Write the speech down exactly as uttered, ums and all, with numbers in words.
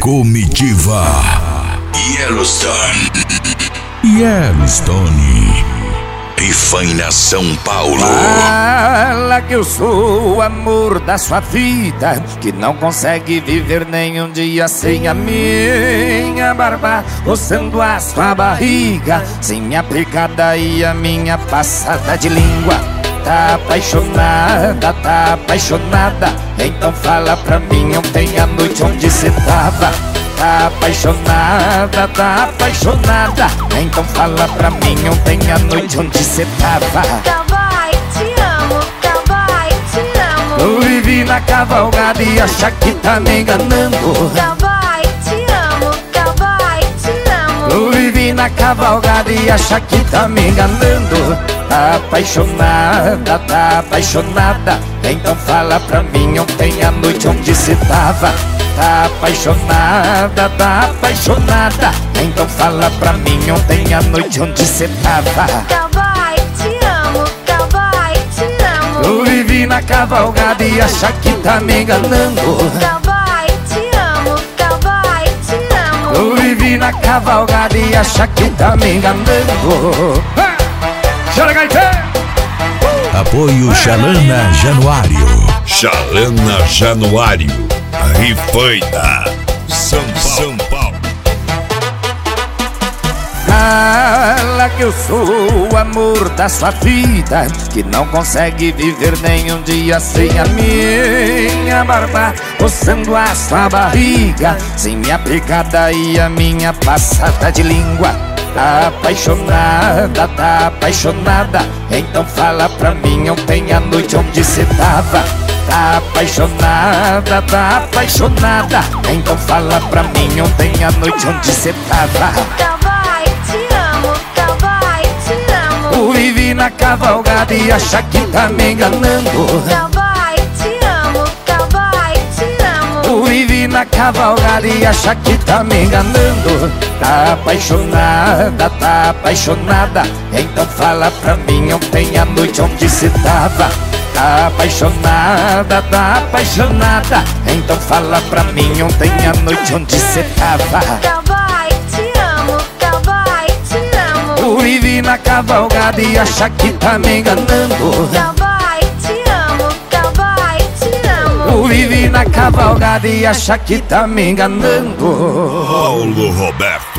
Comitiva Yellowstone. Yellowstone. Pifanha, São Paulo. Fala que eu sou o amor da sua vida, que não consegue viver nem um dia sem a minha barba, roçando a sua barriga, sem minha pegada e a minha passada de língua. Tá apaixonada, tá apaixonada, então fala pra mim ontem à noite onde cê tava. Tá apaixonada, tá apaixonada, então fala pra mim ontem à noite onde cê tava. Cowboy, te amo, cowboy, te amo. Eu vivi na cavalgada e acha que tá me enganando. Cowboy, te amo, cowboy, te amo. Eu vivi na cavalgada e acha que tá me enganando. Tá apaixonada, tá apaixonada, então fala pra mim ontem à noite onde cê tava. Tá apaixonada, tá apaixonada, então fala pra mim ontem à noite onde cê tava. Cowboy, te amo, cowboy, te amo. Eu vivi na cavalgada e acha que tá me enganando. Cowboy, te amo, cowboy, te amo. Eu vivi na cavalgada e acha que tá me enganando. Chora, Gaité! Apoio Xalana Januário. Xalana Januário, Rifaina, São Paulo. São Paulo. Fala que eu sou o amor da sua vida, que não consegue viver nem um dia sem a minha barba, roçando a sua barriga, sem minha pegada e a minha passada de língua. Tá apaixonada, tá apaixonada, então fala pra mim ontem à noite onde cê tava. Tá apaixonada, tá apaixonada, então fala pra mim ontem à noite onde cê tava. Cowboy, te amo, cowboy, te amo. Eu vivi na cavalgada e acha que tá me enganando. Cowboy, te amo, cowboy, te amo. Eu vivi na cavalgada e acha que tá me enganando. Tá apaixonada, tá apaixonada, então fala pra mim ontem à noite onde cê tava. Tá apaixonada, tá apaixonada, então fala pra mim ontem à noite onde cê tava. Cowboy, te amo, cowboy, te amo. Eu vivi na cavalgada e acha que tá me enganando. Cowboy, te amo, cowboy, te amo. Eu vivi na cavalgada e acha que tá me enganando. Paulo Roberto.